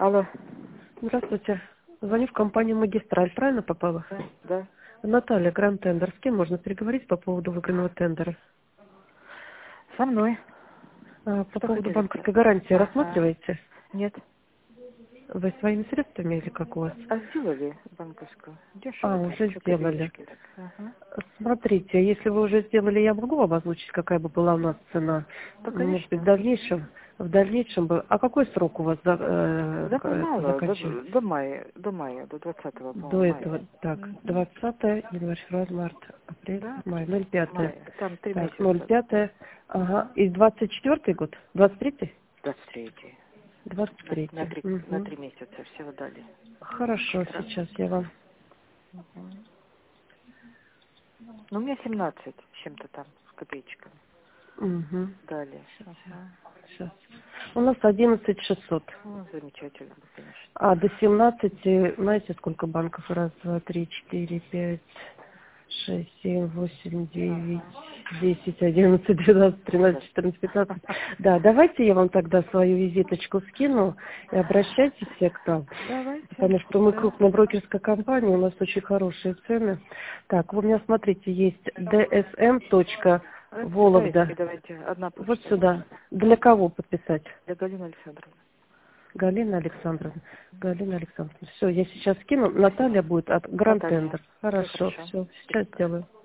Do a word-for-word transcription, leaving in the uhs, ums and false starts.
Алло. Здравствуйте. Звоню в компанию «Магистраль». Правильно попала? Да, да. Наталья, Гранд Тендер. С кем можно переговорить по поводу выигранного тендера? Со мной. А, по Что поводу хотели-то? банковской гарантии Ага. рассматриваете? Нет. Вы своими средствами или как у вас? А сделали банковскую? А, Дешево там, уже что сделали. копеечки так. Ага. Смотрите, если вы уже сделали, я могу вам озвучить, какая бы была у нас цена? Да, Может быть, в конечно. дальнейшем? В дальнейшем бы... А какой срок у вас за, э, Да к- это мало, до, заканчивается? до мая, до мая, до двадцатого, До по-моему, этого, мая. так, Мгм. двадцатое январь, февраль, март, апрель, Да, май, ноль пятое. мая. Там три Так, ноль месяца. пятое, ага. И двадцать четвертый год? Двадцать третий? двадцать третий. Двадцать На, на, третий. три, на Угу. три месяца всего дали. Хорошо, Раз. сейчас я вам. Мгм. Ну, у меня семнадцать с чем-то там, с копеечками. Угу. Дали. Сейчас, Ага. сейчас. У нас одиннадцать шестьсот. Ну, замечательно, конечно. А до семнадцати, знаете, сколько банков? Раз, два, три, четыре, пять, шесть, семь, восемь, девять, Ага. десять, одиннадцать, двенадцать, тринадцать, Ужас. четырнадцать, пятнадцать. Да, давайте я вам тогда свою визиточку скину и обращайтесь все к нам. Давайте, Потому что мы да. крупная брокерская компания, у нас очень хорошие цены. Так, у меня, смотрите, есть Давайте сюда, если dsm.вологда. давайте. Одна Вот почта. сюда. Для кого подписать? Для Галины Александровны. Галина Александровна. Галина Александровна. Все, я сейчас скину. Наталья будет от Гранд Наталья. Тендер. Все Хорошо, хорошо. все, сейчас сделаю.